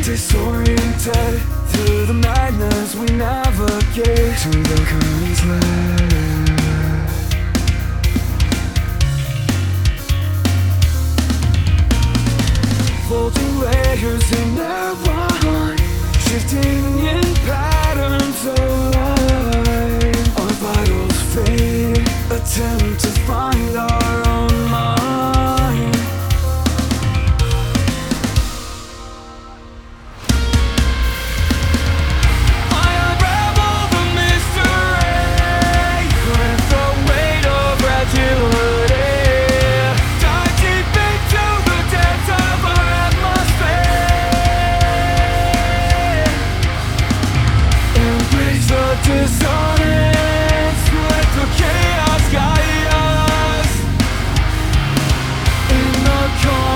disoriented through the madness we navigate to the current's lair. Folding layers in their one, shifting in patterns align. Our vitals fade, attempt to find our